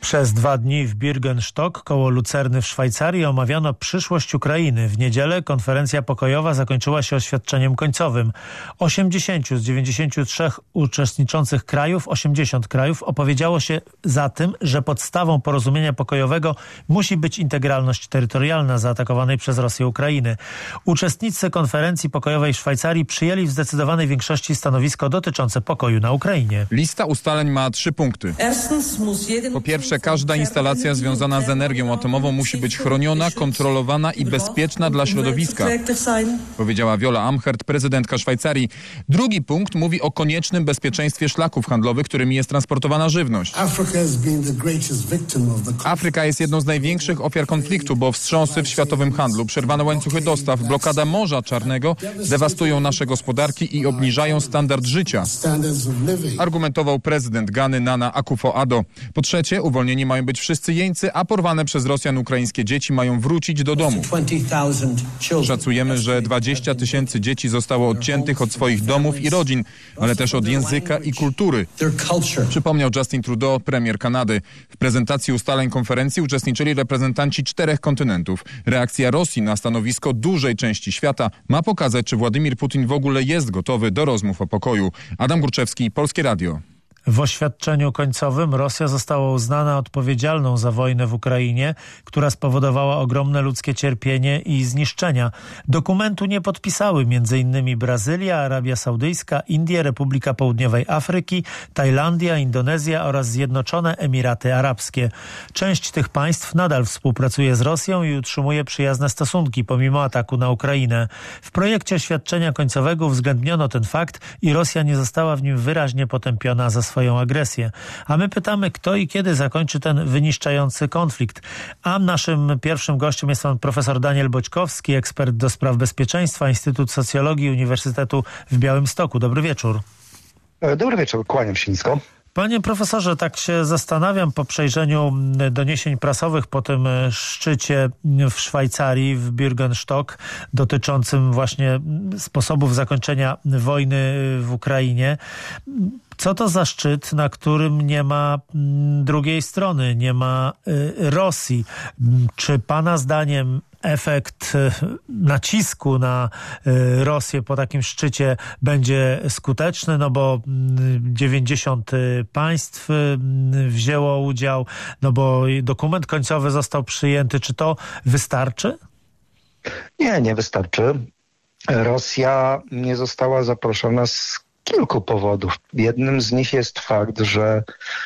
Przez 2 dni w Bürgenstock koło Lucerny w Szwajcarii omawiano przyszłość Ukrainy. W niedzielę konferencja pokojowa zakończyła się oświadczeniem końcowym. 80 z 93 uczestniczących krajów, 80 krajów opowiedziało się za tym, że podstawą porozumienia pokojowego musi być integralność terytorialna zaatakowanej przez Rosję Ukrainy. Uczestnicy konferencji pokojowej w Szwajcarii przyjęli w zdecydowanej większości stanowisko dotyczące pokoju na Ukrainie. Lista ustaleń ma 3 punkty. Po pierwsze, każda instalacja związana z energią atomową musi być chroniona, kontrolowana i bezpieczna dla środowiska, powiedziała Viola Amherd, prezydentka Szwajcarii. Drugi punkt mówi o koniecznym bezpieczeństwie szlaków handlowych, którymi jest transportowana żywność. Afryka jest jedną z największych ofiar konfliktu, bo wstrząsy w światowym handlu, przerwane łańcuchy dostaw, blokada Morza Czarnego dewastują nasze gospodarki i obniżają standard życia, argumentował prezydent Gany Nana Akufo-Addo. Po trzecie, uwolnieni mają być wszyscy jeńcy, a porwane przez Rosjan ukraińskie dzieci mają wrócić do domu. Szacujemy, że 20 000 dzieci zostało odciętych od swoich domów i rodzin, ale też od języka i kultury, przypomniał Justin Trudeau, premier Kanady. W prezentacji ustaleń konferencji uczestniczyli reprezentanci 4 kontynentów. Reakcja Rosji na stanowisko dużej części świata ma pokazać, czy Władimir Putin w ogóle jest gotowy do rozmów o pokoju. Adam Górczewski, Polskie Radio. W oświadczeniu końcowym Rosja została uznana odpowiedzialną za wojnę w Ukrainie, która spowodowała ogromne ludzkie cierpienie i zniszczenia. Dokumentu nie podpisały m.in. Brazylia, Arabia Saudyjska, Indie, Republika Południowej Afryki, Tajlandia, Indonezja oraz Zjednoczone Emiraty Arabskie. Część tych państw nadal współpracuje z Rosją i utrzymuje przyjazne stosunki pomimo ataku na Ukrainę. W projekcie oświadczenia końcowego uwzględniono ten fakt i Rosja nie została w nim wyraźnie potępiona za swoją agresję. A my pytamy, kto i kiedy zakończy ten wyniszczający konflikt. A naszym pierwszym gościem jest pan profesor Daniel Boćkowski, ekspert do spraw bezpieczeństwa, Instytut Socjologii Uniwersytetu w Białymstoku. Dobry wieczór. Dobry wieczór, kłaniam się nisko. Panie profesorze, tak się zastanawiam po przejrzeniu doniesień prasowych po tym szczycie w Szwajcarii, w Bürgenstock, dotyczącym właśnie sposobów zakończenia wojny w Ukrainie. Co to za szczyt, na którym nie ma drugiej strony, nie ma Rosji? Czy pana zdaniem efekt nacisku na Rosję po takim szczycie będzie skuteczny, no bo 90 państw wzięło udział, no bo dokument końcowy został przyjęty. Czy to wystarczy? Nie wystarczy. Rosja nie została zaproszona z kilku powodów. Jednym z nich jest fakt, że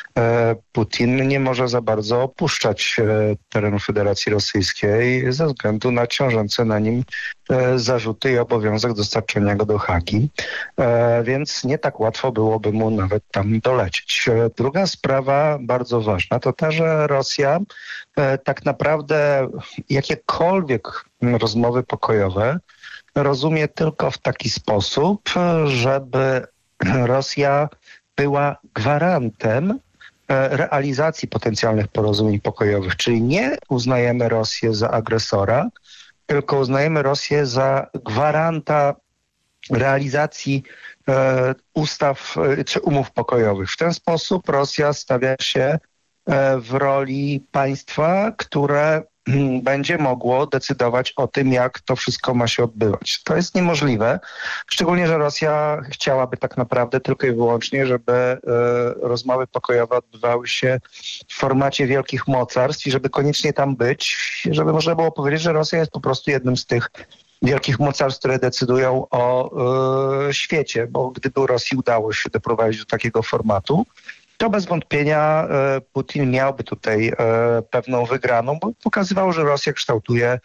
Putin nie może za bardzo opuszczać terenu Federacji Rosyjskiej ze względu na ciążące na nim zarzuty i obowiązek dostarczenia go do Hagi, więc nie tak łatwo byłoby mu nawet tam dolecieć. Druga sprawa, bardzo ważna, to ta, że Rosja tak naprawdę jakiekolwiek rozmowy pokojowe rozumie tylko w taki sposób, żeby Rosja była gwarantem realizacji potencjalnych porozumień pokojowych. Czyli nie uznajemy Rosję za agresora, tylko uznajemy Rosję za gwaranta realizacji ustaw czy umów pokojowych. W ten sposób Rosja stawia się w roli państwa, które będzie mogło decydować o tym, jak to wszystko ma się odbywać. To jest niemożliwe, szczególnie, że Rosja chciałaby tak naprawdę tylko i wyłącznie, żeby rozmowy pokojowe odbywały się w formacie wielkich mocarstw i żeby koniecznie tam być, żeby można było powiedzieć, że Rosja jest po prostu jednym z tych wielkich mocarstw, które decydują o świecie, bo gdyby Rosji udało się doprowadzić do takiego formatu, to bez wątpienia Putin miałby tutaj pewną wygraną, bo pokazywał, że Rosja kształtuje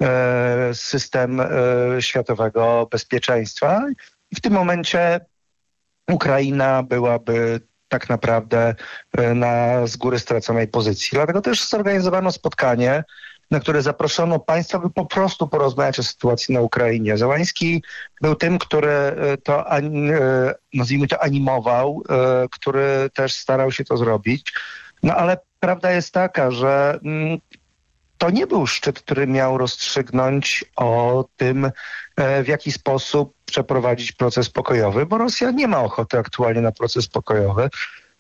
system światowego bezpieczeństwa i w tym momencie Ukraina byłaby tak naprawdę na z góry straconej pozycji. Dlatego też zorganizowano spotkanie, na które zaproszono państwa, by po prostu porozmawiać o sytuacji na Ukrainie. Zełański był tym, który to, nazwijmy to, animował, który też starał się to zrobić. No ale prawda jest taka, że to nie był szczyt, który miał rozstrzygnąć o tym, w jaki sposób przeprowadzić proces pokojowy, bo Rosja nie ma ochoty aktualnie na proces pokojowy.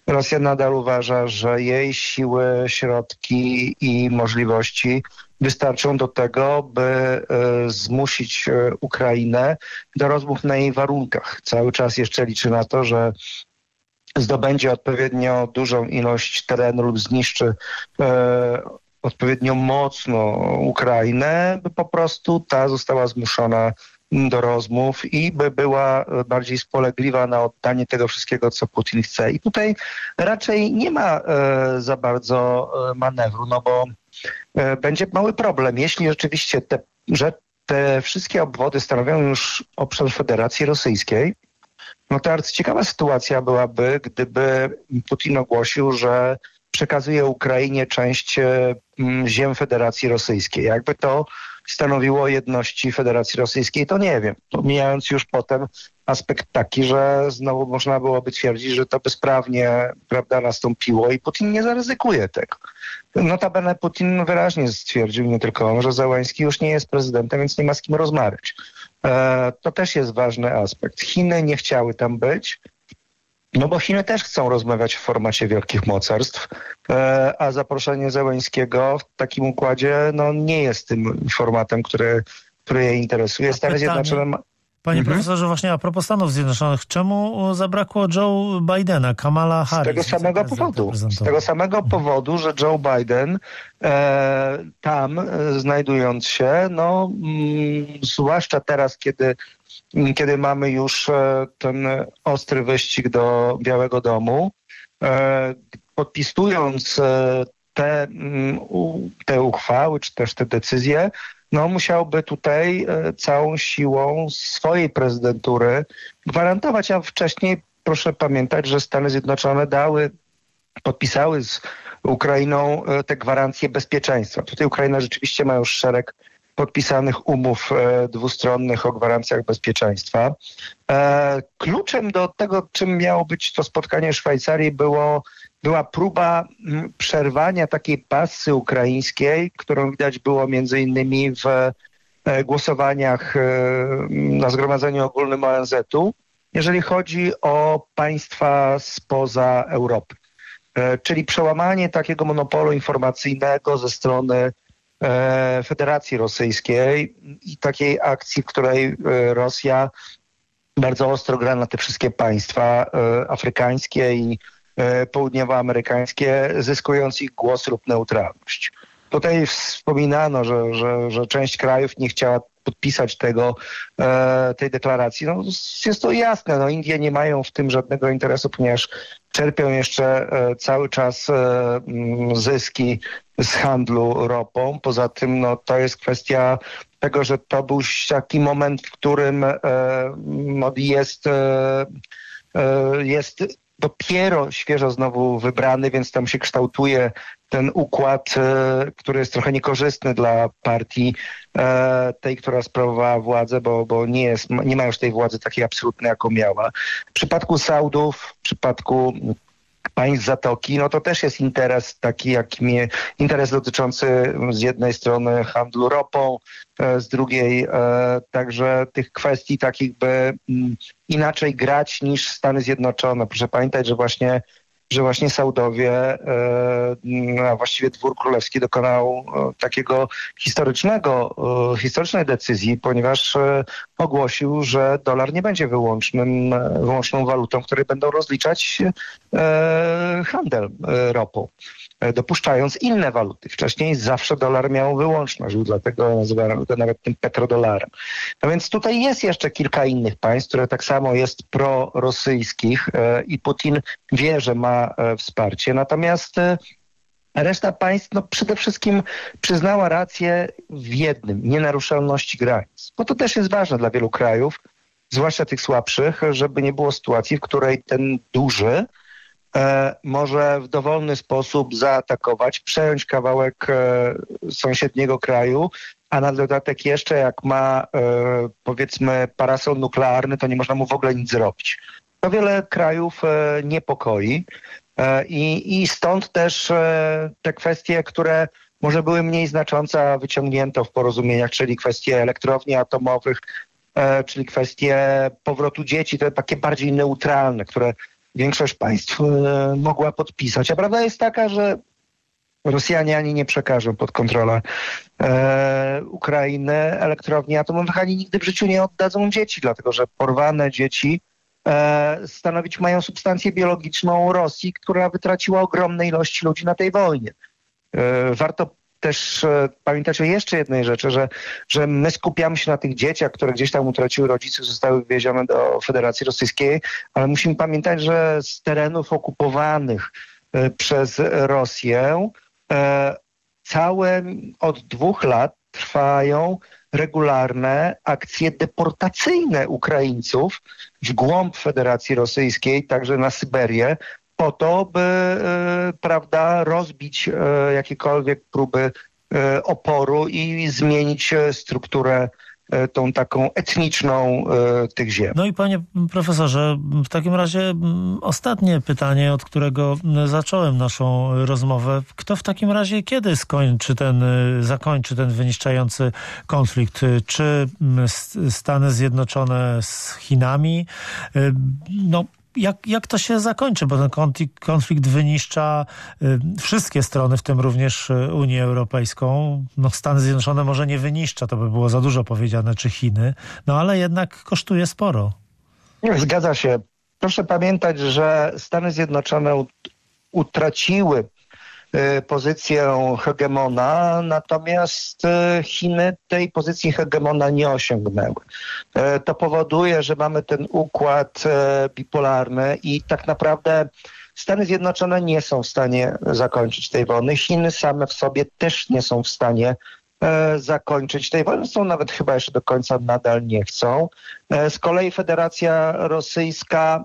Rosja nadal uważa, że jej siły, środki i możliwości wystarczą do tego, by zmusić Ukrainę do rozmów na jej warunkach. Cały czas jeszcze liczy na to, że zdobędzie odpowiednio dużą ilość terenu lub zniszczy odpowiednio mocno Ukrainę, by po prostu ta została zmuszona do rozmów i by była bardziej spolegliwa na oddanie tego wszystkiego, co Putin chce. I tutaj raczej nie ma za bardzo manewru, no bo będzie mały problem. Jeśli rzeczywiście te wszystkie obwody stanowią już obszar Federacji Rosyjskiej, no to arcyciekawa sytuacja byłaby, gdyby Putin ogłosił, że przekazuje Ukrainie część ziem Federacji Rosyjskiej. Jakby to stanowiło jedności Federacji Rosyjskiej, to nie wiem. Pomijając już potem aspekt taki, że znowu można byłoby twierdzić, że to bezprawnie, prawda, nastąpiło i Putin nie zaryzykuje tego. Notabene Putin wyraźnie stwierdził, nie tylko on, że Zełenski już nie jest prezydentem, więc nie ma z kim rozmawiać. To też jest ważny aspekt. Chiny nie chciały tam być, no bo Chiny też chcą rozmawiać w formacie wielkich mocarstw, a zaproszenie Zełenskiego w takim układzie no, nie jest tym formatem, który je interesuje. Stany Zjednoczone... Panie profesorze, właśnie a propos Stanów Zjednoczonych, czemu zabrakło Joe Bidena, Kamala Harris? Z tego samego powodu, że Joe Biden tam znajdując się, no zwłaszcza teraz, kiedy mamy już ten ostry wyścig do Białego Domu, podpisując te uchwały, czy też te decyzje, no musiałby tutaj całą siłą swojej prezydentury gwarantować, a wcześniej proszę pamiętać, że Stany Zjednoczone podpisały z Ukrainą te gwarancje bezpieczeństwa. Tutaj Ukraina rzeczywiście ma już szereg podpisanych umów dwustronnych o gwarancjach bezpieczeństwa. Kluczem do tego, czym miało być to spotkanie w Szwajcarii, była próba przerwania takiej pasy ukraińskiej, którą widać było między innymi w głosowaniach na Zgromadzeniu Ogólnym ONZ-u, jeżeli chodzi o państwa spoza Europy. Czyli przełamanie takiego monopolu informacyjnego ze strony Federacji Rosyjskiej i takiej akcji, w której Rosja bardzo ostro gra na te wszystkie państwa afrykańskie i południowoamerykańskie, zyskując ich głos lub neutralność. Tutaj wspominano, że część krajów nie chciała podpisać tej deklaracji. No, jest to jasne. No, Indie nie mają w tym żadnego interesu, ponieważ czerpią jeszcze cały czas zyski z handlu ropą. Poza tym no, to jest kwestia tego, że to był taki moment, w którym jest dopiero świeżo znowu wybrany, więc tam się kształtuje ten układ, który jest trochę niekorzystny dla partii tej, która sprawowała władzę, bo nie ma już tej władzy takiej absolutnej, jaką miała. W przypadku Saudów, w przypadku państw Zatoki, no to też jest interes taki, interes dotyczący z jednej strony handlu ropą, z drugiej także tych kwestii takich, by inaczej grać niż Stany Zjednoczone. Proszę pamiętać, że właśnie Saudowie, a właściwie dwór królewski dokonał takiego historycznej decyzji, ponieważ ogłosił, że dolar nie będzie wyłączną walutą, której będą rozliczać handel ropą, dopuszczając inne waluty. Wcześniej zawsze dolar miał wyłączność, dlatego nazywano go nawet tym petrodolarem. No więc tutaj jest jeszcze kilka innych państw, które tak samo jest prorosyjskich i Putin wie, że ma wsparcie. Natomiast reszta państw no, przede wszystkim przyznała rację w jednym, nienaruszalności granic. Bo to też jest ważne dla wielu krajów, zwłaszcza tych słabszych, żeby nie było sytuacji, w której ten duży może w dowolny sposób zaatakować, przejąć kawałek sąsiedniego kraju, a na dodatek jeszcze jak ma powiedzmy parasol nuklearny, to nie można mu w ogóle nic zrobić. To wiele krajów niepokoi i stąd też te kwestie, które może były mniej znaczące, a wyciągnięto w porozumieniach, czyli kwestie elektrowni atomowych, czyli kwestie powrotu dzieci, te takie bardziej neutralne, które większość państw mogła podpisać. A prawda jest taka, że Rosjanie ani nie przekażą pod kontrolę Ukrainy elektrowni atomowych, ani nigdy w życiu nie oddadzą dzieci, dlatego że porwane dzieci stanowić mają substancję biologiczną Rosji, która wytraciła ogromne ilości ludzi na tej wojnie. Warto też pamiętać o jeszcze jednej rzeczy, że my skupiamy się na tych dzieciach, które gdzieś tam utraciły rodziców, zostały wywiezione do Federacji Rosyjskiej, ale musimy pamiętać, że z terenów okupowanych przez Rosję od 2 lat trwają regularne akcje deportacyjne Ukraińców w głąb Federacji Rosyjskiej, także na Syberię, po to, by rozbić jakiekolwiek próby oporu i zmienić strukturę tą taką etniczną tych ziem. No i panie profesorze, w takim razie ostatnie pytanie, od którego zacząłem naszą rozmowę. Kto w takim razie kiedy zakończy ten wyniszczający konflikt? Czy Stany Zjednoczone z Chinami? Jak to się zakończy? Bo ten konflikt wyniszcza wszystkie strony, w tym również Unię Europejską. Stany Zjednoczone może nie wyniszcza, to by było za dużo powiedziane, czy Chiny, ale jednak kosztuje sporo. Zgadza się. Proszę pamiętać, że Stany Zjednoczone utraciły pozycję hegemona, natomiast Chiny tej pozycji hegemona nie osiągnęły. To powoduje, że mamy ten układ bipolarny i tak naprawdę Stany Zjednoczone nie są w stanie zakończyć tej wojny. Chiny same w sobie też nie są w stanie zakończyć tej wojny. Są nawet chyba jeszcze do końca nadal nie chcą. Z kolei Federacja Rosyjska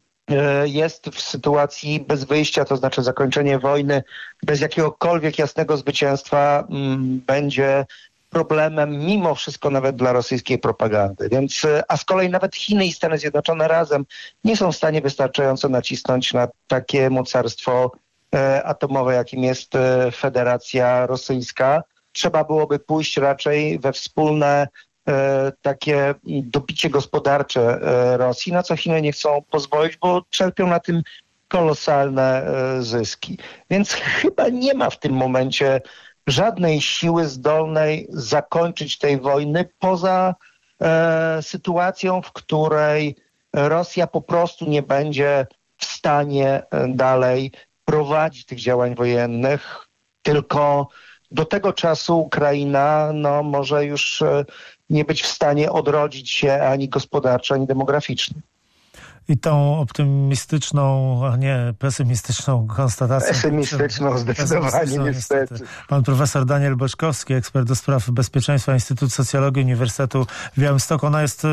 jest w sytuacji bez wyjścia, to znaczy zakończenie wojny bez jakiegokolwiek jasnego zwycięstwa będzie problemem mimo wszystko nawet dla rosyjskiej propagandy. A z kolei nawet Chiny i Stany Zjednoczone razem nie są w stanie wystarczająco nacisnąć na takie mocarstwo atomowe, jakim jest Federacja Rosyjska. Trzeba byłoby pójść raczej we wspólne takie dobicie gospodarcze Rosji, na co Chiny nie chcą pozwolić, bo czerpią na tym kolosalne zyski. Więc chyba nie ma w tym momencie żadnej siły zdolnej zakończyć tej wojny poza sytuacją, w której Rosja po prostu nie będzie w stanie dalej prowadzić tych działań wojennych, tylko do tego czasu Ukraina może już nie być w stanie odrodzić się ani gospodarczo, ani demograficznie. I tą optymistyczną, a nie pesymistyczną konstatacją. Pesymistyczną zdecydowanie, niestety. Pan profesor Daniel Boczkowski, ekspert do spraw bezpieczeństwa, Instytut Socjologii Uniwersytetu w Białymstoku. Ona jest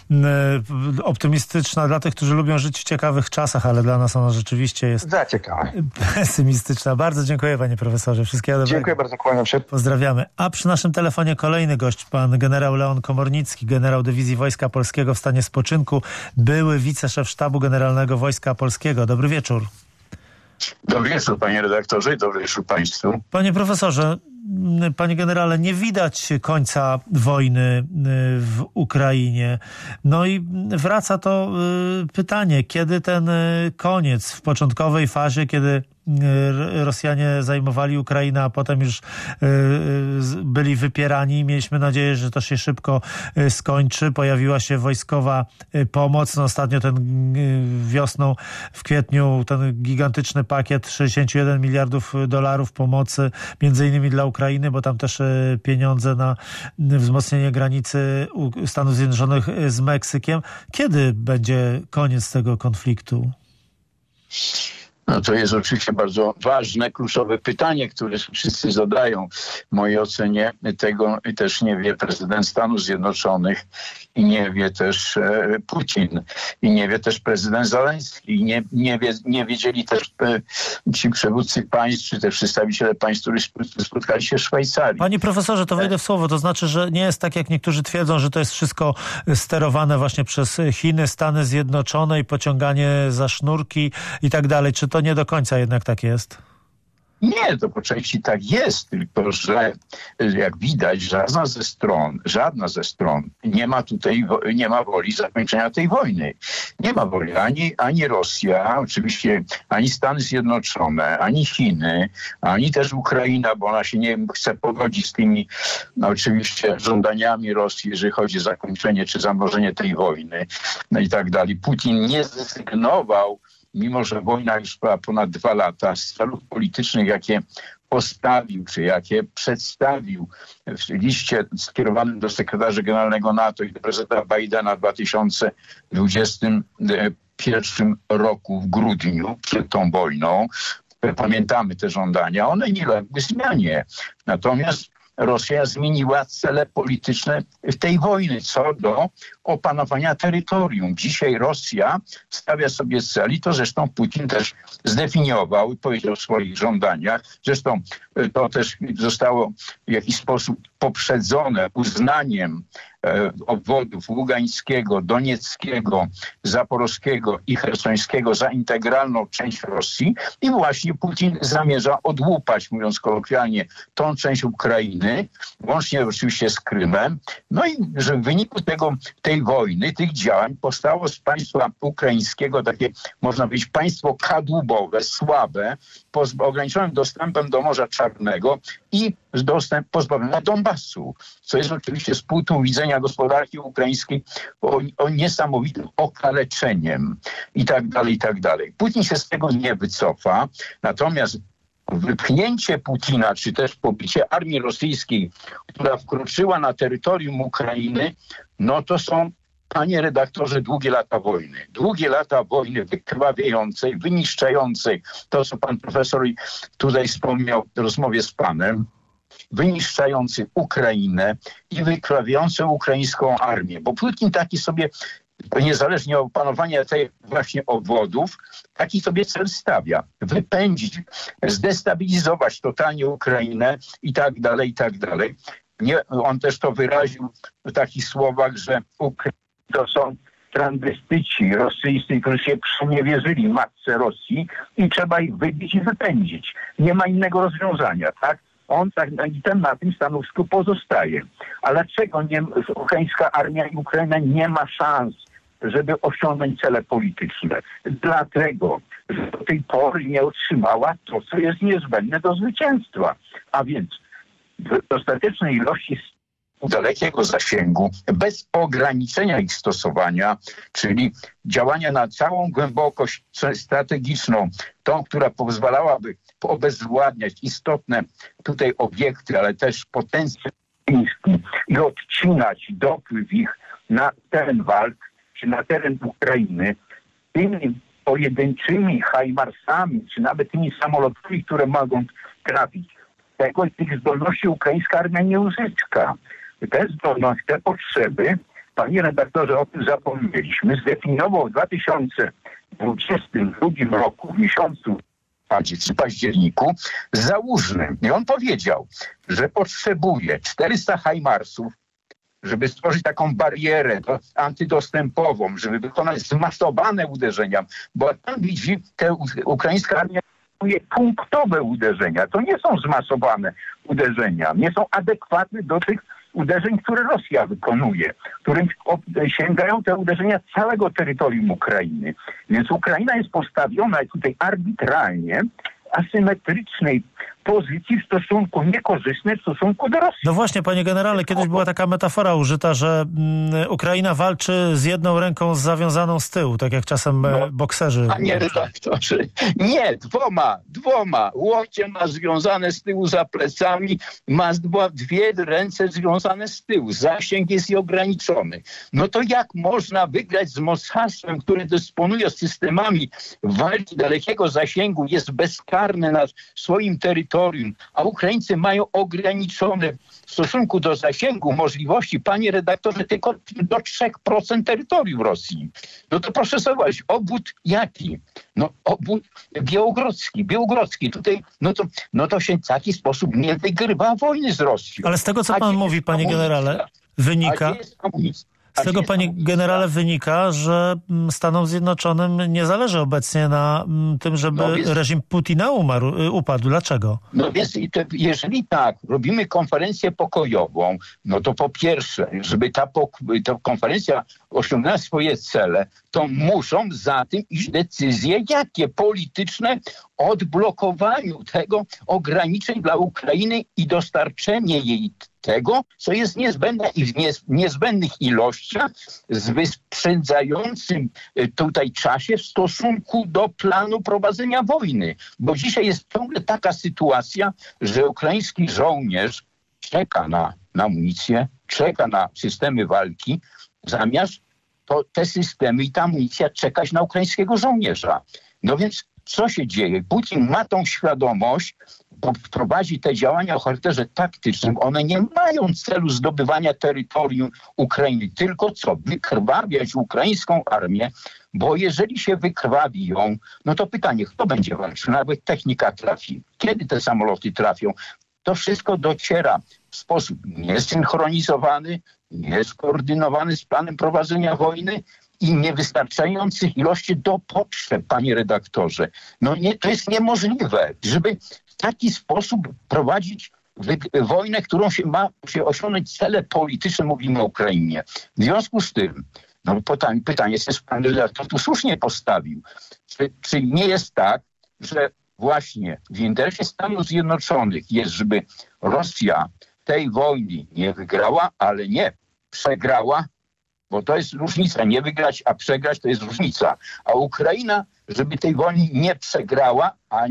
optymistyczna dla tych, którzy lubią żyć w ciekawych czasach, ale dla nas ona rzeczywiście jest za ciekawa. Pesymistyczna. Bardzo dziękuję, panie profesorze. Wszystkiego dobrego. Dziękuję bardzo, kłaniam się. Pozdrawiamy. A przy naszym telefonie kolejny gość, pan generał Leon Komornicki, generał Dywizji Wojska Polskiego w stanie spoczynku, były wiceszef Sztabu Generalnego Wojska Polskiego. Dobry wieczór. Dobry wieczór, panie redaktorze, i dobry wieczór państwu. Panie profesorze, panie generale, nie widać końca wojny w Ukrainie. No i wraca to pytanie, kiedy ten koniec w początkowej fazie, kiedy Rosjanie zajmowali Ukrainę, a potem już byli wypierani. Mieliśmy nadzieję, że to się szybko skończy. Pojawiła się wojskowa pomoc. Ostatnio wiosną, w kwietniu, ten gigantyczny pakiet $61 miliardów pomocy, między innymi dla Ukrainy, bo tam też pieniądze na wzmocnienie granicy Stanów Zjednoczonych z Meksykiem. Kiedy będzie koniec tego konfliktu? To jest oczywiście bardzo ważne, kluczowe pytanie, które wszyscy zadają. W mojej ocenie tego też nie wie prezydent Stanów Zjednoczonych i nie wie też Putin i nie wie też prezydent Zeleński. Nie wiedzieli też ci przywódcy państw, czy też przedstawiciele państw, którzy spotkali się w Szwajcarii. Panie profesorze, to wejdę w słowo. To znaczy, że nie jest tak, jak niektórzy twierdzą, że to jest wszystko sterowane właśnie przez Chiny, Stany Zjednoczone i pociąganie za sznurki i tak dalej. Czy to nie do końca jednak tak jest? Nie, to po części tak jest, tylko że jak widać, żadna ze stron nie ma woli zakończenia tej wojny. Nie ma woli ani Rosja, oczywiście ani Stany Zjednoczone, ani Chiny, ani też Ukraina, bo ona się nie chce pogodzić z tymi oczywiście żądaniami Rosji, jeżeli chodzi o zakończenie czy zamrożenie tej wojny, no i tak dalej. Putin nie zrezygnował, mimo że wojna już trwa ponad 2 lata, z celów politycznych, jakie postawił, czy jakie przedstawił w liście skierowanym do sekretarza generalnego NATO i do prezydenta Bidena w 2021 roku w grudniu, przed tą wojną. Pamiętamy te żądania, one nie uległy zmianie. Natomiast Rosja zmieniła cele polityczne w tej wojny co do opanowania terytorium. Dzisiaj Rosja stawia sobie cel i to zresztą Putin też zdefiniował i powiedział w swoich żądaniach. Zresztą to też zostało w jakiś sposób poprzedzone uznaniem obwodów Ługańskiego, Donieckiego, Zaporowskiego i Chersońskiego za integralną część Rosji i właśnie Putin zamierza odłupać, mówiąc kolokwialnie, tą część Ukrainy, łącznie oczywiście z Krymem. No i że w wyniku tej wojny, tych działań powstało z państwa ukraińskiego takie, można powiedzieć, państwo kadłubowe, słabe, ograniczonym dostępem do Morza Czarnego i pozbawione Donbasu, co jest oczywiście z punktu widzenia gospodarki ukraińskiej o niesamowitym okaleczeniem i tak dalej, i tak dalej. Putin się z tego nie wycofa, natomiast wypchnięcie Putina, czy też pobicie armii rosyjskiej, która wkroczyła na terytorium Ukrainy, no to są, panie redaktorze, długie lata wojny. Długie lata wojny wykrwawiającej, wyniszczającej. To, co pan profesor tutaj wspomniał w rozmowie z panem, wyniszczający Ukrainę i wykrwawiający ukraińską armię. Bo Putin taki sobie, niezależnie od opanowania tych właśnie obwodów, taki sobie cel stawia. Wypędzić, zdestabilizować totalnie Ukrainę i tak dalej, i tak dalej. On też to wyraził w takich słowach, że to są transwestyci rosyjscy, którzy się przeniewierzyli matce Rosji i trzeba ich wybić i wypędzić. Nie ma innego rozwiązania, tak? On na tym stanowisku pozostaje. Ale dlaczego ukraińska armia i Ukraina nie ma szans, żeby osiągnąć cele polityczne? Dlatego, że do tej pory nie otrzymała to, co jest niezbędne do zwycięstwa. A więc w dostatecznej ilości dalekiego zasięgu, bez ograniczenia ich stosowania, czyli działania na całą głębokość strategiczną, tą, która pozwalałaby obezwładniać istotne tutaj obiekty, ale też potencjał chiński i odcinać dopływ ich na teren walk, czy na teren Ukrainy, tymi pojedynczymi HIMARS-ami, czy nawet tymi samolotami, które mogą trafić. Tych zdolności ukraińska armia nie uzyska. Te zdolności, te potrzeby, panie redaktorze, o tym zapomnieliśmy, zdefiniował w 2022 roku, w miesiącu październiku, Załużny. I on powiedział, że potrzebuje 400 HIMARS-ów, żeby stworzyć taką barierę antydostępową, żeby wykonać zmasowane uderzenia, bo tam widzi, ukraińska armia punktowe uderzenia. To nie są zmasowane uderzenia, nie są adekwatne do tych uderzeń, które Rosja wykonuje, którym sięgają te uderzenia całego terytorium Ukrainy. Więc Ukraina jest postawiona tutaj arbitralnie, asymetrycznej pozycji w stosunku niekorzystnej w stosunku do Rosji. No właśnie, panie generale, kiedyś była taka metafora użyta, że Ukraina walczy z jedną ręką zawiązaną z tyłu, tak jak czasem bokserzy. Panie redaktorze, nie, dwoma. Łokcie ma związane z tyłu za plecami, ma dwie ręce związane z tyłu. Zasięg jest ograniczony. No to jak można wygrać z mocarstwem, które dysponuje systemami walki dalekiego zasięgu, jest bezkarne na swoim terytorium, a Ukraińcy mają ograniczone w stosunku do zasięgu możliwości, panie redaktorze, tylko do 3% terytorium Rosji. No to proszę zobaczyć, obwód jaki? No obwód białogrodzki. Tutaj, no to się w taki sposób nie wygrywa wojny z Rosją. Ale z tego, co pan mówi, panie generale, wynika... Z tego, panie generale, wynika, że Stanom Zjednoczonym nie zależy obecnie na tym, żeby reżim Putina upadł. Dlaczego? No więc jeżeli tak, robimy konferencję pokojową, no to po pierwsze, żeby ta konferencja osiągnęła swoje cele, to muszą za tym iść decyzje jakie? Polityczne o odblokowaniu tego ograniczeń dla Ukrainy i dostarczenie jej tego, co jest niezbędne i w niezbędnych ilościach z wyprzedzającym tutaj czasie w stosunku do planu prowadzenia wojny. Bo dzisiaj jest ciągle taka sytuacja, że ukraiński żołnierz czeka na amunicję, czeka na systemy walki, zamiast te systemy i ta amunicja czekać na ukraińskiego żołnierza. No więc co się dzieje? Putin ma tą świadomość, bo prowadzi te działania o charakterze taktycznym. One nie mają celu zdobywania terytorium Ukrainy, tylko co? Wykrwawiać ukraińską armię, bo jeżeli się wykrwawi ją, no to pytanie, kto będzie walczył? Nawet technika trafi. Kiedy te samoloty trafią? To wszystko dociera w sposób niesynchronizowany, nieskoordynowany z planem prowadzenia wojny i niewystarczających ilości do potrzeb, panie redaktorze. No nie, to jest niemożliwe, żeby w taki sposób prowadzić wojnę, którą ma się osiągnąć cele polityczne, mówimy o Ukrainie. W związku z tym, no pytanie jest, pan redaktor tu słusznie postawił, czy nie jest tak, że właśnie w interesie Stanów Zjednoczonych jest, żeby Rosja tej wojny nie wygrała, ale nie przegrała, bo to jest różnica. Nie wygrać, a przegrać to jest różnica. A Ukraina, żeby tej wojny nie przegrała,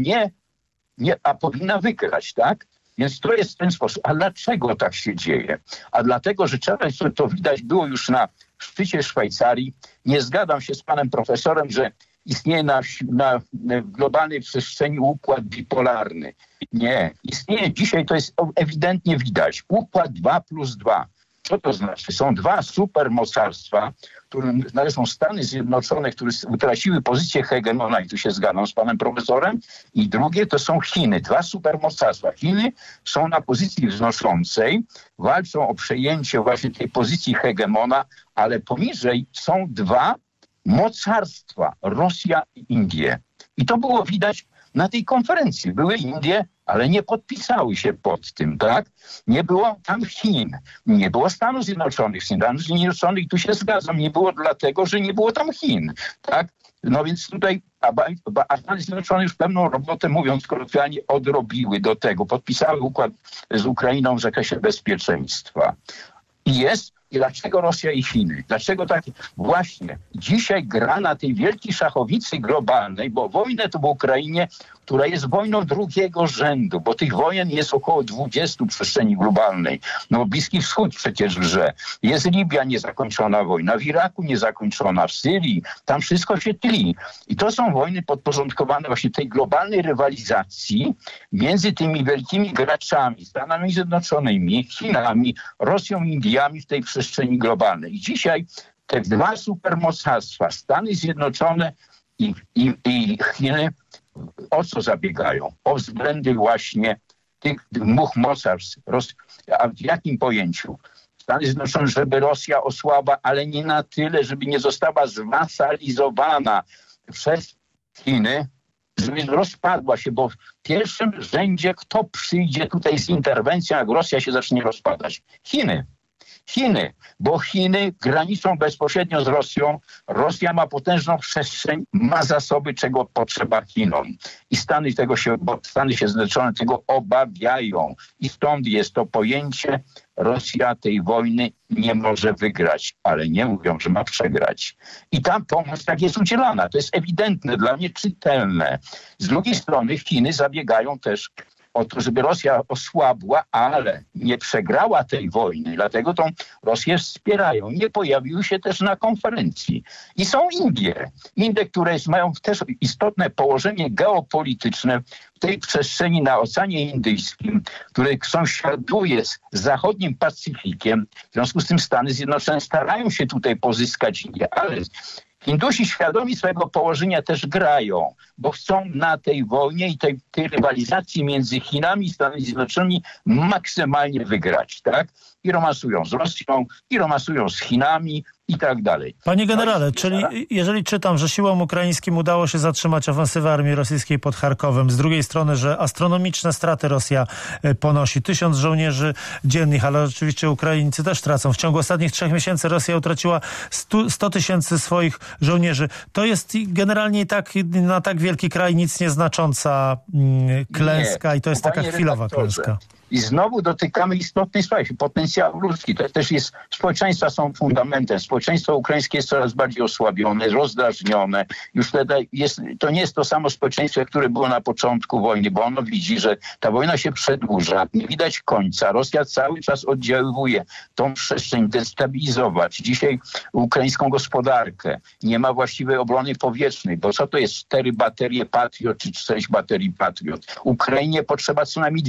a powinna wygrać, tak? Więc to jest w ten sposób. A dlaczego tak się dzieje? A dlatego, że to widać było już na szczycie Szwajcarii. Nie zgadzam się z panem profesorem, że istnieje na globalnej przestrzeni układ bipolarny. Nie. Istnieje dzisiaj, to jest ewidentnie widać. Układ 2+2. Co to znaczy? Są dwa supermocarstwa, którym należą Stany Zjednoczone, które utraciły pozycję hegemona, i tu się zgadzam z panem profesorem, i drugie to są Chiny. Dwa supermocarstwa. Chiny są na pozycji wznoszącej, walczą o przejęcie właśnie tej pozycji hegemona, ale poniżej są dwa mocarstwa, Rosja i Indie. I to było widać na tej konferencji. Były Indie, ale nie podpisały się pod tym, tak? Nie było tam Chin, nie było Stanów Zjednoczonych. Stanów Zjednoczonych, tu się zgadzam, nie było dlatego, że nie było tam Chin, tak? No więc tutaj, a Stany Zjednoczone już pewną robotę, mówiąc kolokwialnie, odrobiły do tego. Podpisały układ z Ukrainą w zakresie bezpieczeństwa. I dlaczego Rosja i Chiny? Dlaczego tak właśnie dzisiaj gra na tej wielkiej szachownicy globalnej, bo wojnę tu w Ukrainie, która jest wojną drugiego rzędu, bo tych wojen jest około 20 w przestrzeni globalnej. No Bliski Wschód przecież wrze. Jest Libia niezakończona wojna, w Iraku niezakończona, w Syrii. Tam wszystko się tli. I to są wojny podporządkowane właśnie tej globalnej rywalizacji między tymi wielkimi graczami, Stanami Zjednoczonymi, Chinami, Rosją, Indiami w tej przestrzeni globalnej. I dzisiaj te dwa supermocarstwa, Stany Zjednoczone i Chiny, o co zabiegają? O względy właśnie tych dwóch mocarstw. A w jakim pojęciu? Stany Zjednoczone, żeby Rosja osłabła, ale nie na tyle, żeby nie została zwasalizowana przez Chiny, żeby rozpadła się, bo w pierwszym rzędzie kto przyjdzie tutaj z interwencją, jak Rosja się zacznie rozpadać? Chiny, bo Chiny graniczą bezpośrednio z Rosją. Rosja ma potężną przestrzeń, ma zasoby, czego potrzeba Chinom. I Stany się Zjednoczone tego obawiają. I stąd jest to pojęcie, Rosja tej wojny nie może wygrać, ale nie mówią, że ma przegrać. I ta pomoc tak jest udzielana. To jest ewidentne, dla mnie czytelne. Z drugiej strony Chiny zabiegają też o to, żeby Rosja osłabła, ale nie przegrała tej wojny. Dlatego tą Rosję wspierają. Nie pojawiły się też na konferencji. I są Indie, które mają też istotne położenie geopolityczne w tej przestrzeni na Oceanie Indyjskim, który sąsiaduje z zachodnim Pacyfikiem. W związku z tym Stany Zjednoczone starają się tutaj pozyskać Indie, ale Hindusi świadomi swojego położenia też grają, bo chcą na tej wojnie i tej rywalizacji między Chinami i Stanami Zjednoczonymi maksymalnie wygrać, tak? I romansują z Rosją, i romansują z Chinami i tak dalej. Panie generale, czyli jeżeli czytam, że siłom ukraińskim udało się zatrzymać ofensywę armii rosyjskiej pod Charkowem, z drugiej strony, że astronomiczne straty Rosja ponosi, 1000 żołnierzy dziennych, ale oczywiście Ukraińcy też tracą. W ciągu ostatnich 3 miesięcy Rosja utraciła 100 000 swoich żołnierzy. To jest generalnie i tak na tak wielki kraj nic nieznacząca klęska i to jest taka chwilowa klęska. I znowu dotykamy istotnej sprawy, potencjału ludzki. To też jest, społeczeństwa są fundamentem. Społeczeństwo ukraińskie jest coraz bardziej osłabione, rozdrażnione. Już wtedy to nie jest to samo społeczeństwo, które było na początku wojny, bo ono widzi, że ta wojna się przedłuża, nie widać końca. Rosja cały czas oddziaływuje tą przestrzeń, destabilizować. Dzisiaj ukraińską gospodarkę. Nie ma właściwej obrony powietrznej, bo co to jest 4 baterie Patriot czy 6 baterii Patriot? Ukrainie potrzeba co najmniej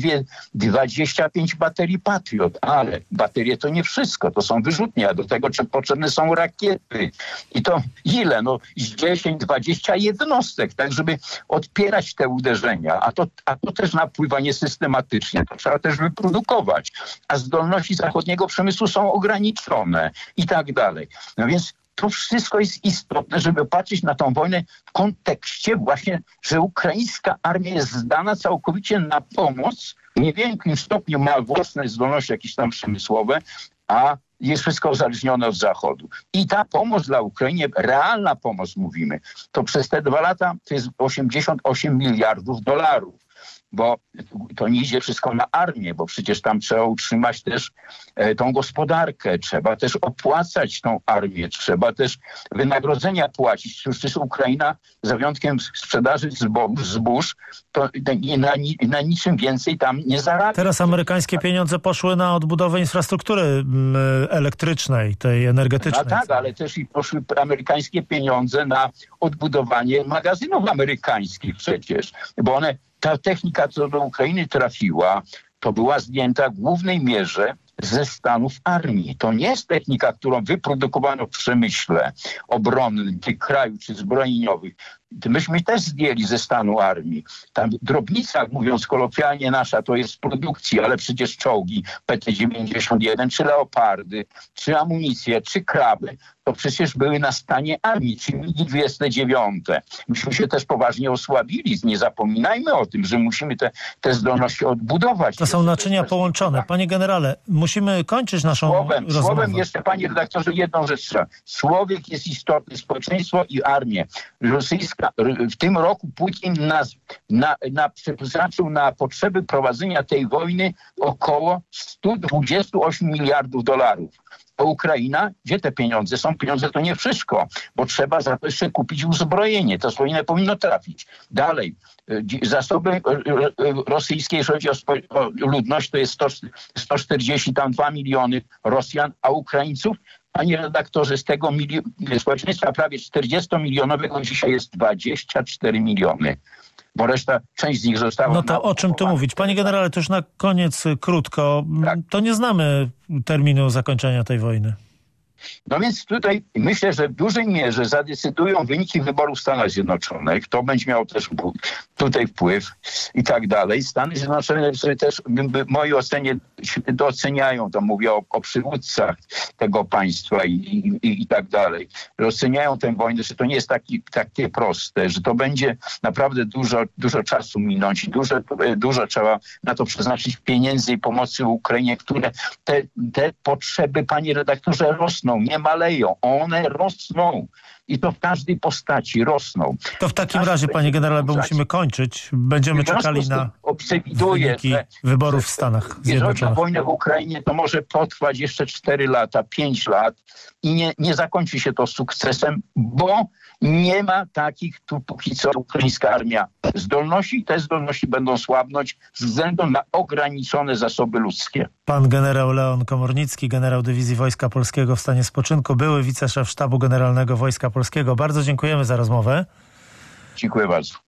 25 baterii Patriot, ale baterie to nie wszystko, to są wyrzutnie, a do tego potrzebne są rakiety. I to ile? No 10-20 jednostek, tak żeby odpierać te uderzenia, a to też napływa niesystematycznie, to trzeba też wyprodukować, a zdolności zachodniego przemysłu są ograniczone i tak dalej. No więc to wszystko jest istotne, żeby patrzeć na tą wojnę w kontekście właśnie, że ukraińska armia jest zdana całkowicie na pomoc, w niewielkim stopniu ma własne zdolności jakieś tam przemysłowe, a jest wszystko uzależnione od Zachodu. I ta pomoc dla Ukrainy, realna pomoc mówimy, to przez te 2 lata to jest 88 miliardów dolarów. Bo to nie idzie wszystko na armię, bo przecież tam trzeba utrzymać też tą gospodarkę, trzeba też opłacać tą armię, trzeba też wynagrodzenia płacić. Przecież Ukraina, za wyjątkiem sprzedaży zbóż, to na niczym więcej tam nie zarabia. Teraz amerykańskie pieniądze poszły na odbudowę infrastruktury elektrycznej, tej energetycznej. No tak, ale też i poszły amerykańskie pieniądze na odbudowanie magazynów amerykańskich przecież, bo ta technika, co do Ukrainy trafiła, to była zdjęta w głównej mierze ze stanów armii. To nie jest technika, którą wyprodukowano w przemyśle obronnym tych krajów czy zbrojeniowych. Myśmy też zdjęli ze stanu armii. Tam drobnica, mówiąc kolokwialnie nasza, to jest z produkcji, ale przecież czołgi PT-91, czy Leopardy, czy amunicje, czy Kraby, to przecież były na stanie armii, czy MiG-29. Myśmy się też poważnie osłabili. Nie zapominajmy o tym, że musimy te zdolności odbudować. To są naczynia połączone. Panie generale, musimy kończyć naszą rozmowę. Słowem jeszcze, panie redaktorze, jedną rzecz. Człowiek jest istotny, społeczeństwo i armię. Rosyjska, w tym roku Putin przeznaczył na potrzeby prowadzenia tej wojny około 128 miliardów dolarów. A Ukraina, gdzie te pieniądze są? Pieniądze to nie wszystko, bo trzeba za to jeszcze kupić uzbrojenie. To uzbrojenie powinno trafić. Dalej, zasoby rosyjskie, jeżeli chodzi o ludność, to jest 142 miliony Rosjan, a Ukraińców, panie redaktorze, z tego społeczeństwa prawie 40-milionowego dzisiaj jest 24 miliony. Bo część z nich została... No to o czym tu mówić? Panie generale, to już na koniec krótko. Tak. To nie znamy terminu zakończenia tej wojny. No więc tutaj myślę, że w dużej mierze zadecydują wyniki wyborów w Stanach Zjednoczonych. To będzie miało też tutaj wpływ i tak dalej. Stany Zjednoczone sobie też w mojej ocenie doceniają, to mówię o przywódcach tego państwa i tak dalej. Doceniają tę wojnę, że to nie jest takie proste, że to będzie naprawdę dużo czasu minąć i dużo trzeba na to przeznaczyć pieniędzy i pomocy Ukrainie, które te potrzeby, panie redaktorze, rosną. Nie maleją, one rosną i to w każdej postaci rosną. To w takim razie, panie generale, bo musimy kończyć. Będziemy czekali na wyniki wyborów w Stanach Zjednoczonych. Jeżeli na wojnę w Ukrainie, to może potrwać jeszcze 4 lata, 5 lat i nie zakończy się to sukcesem, bo nie ma takich, tu póki co ukraińska armia zdolności i te zdolności będą słabnąć ze względu na ograniczone zasoby ludzkie. Pan generał Leon Komornicki, generał Dywizji Wojska Polskiego w stanie spoczynku, były wiceszef Sztabu Generalnego Wojska Polskiego. Bardzo dziękujemy za rozmowę. Dziękuję bardzo.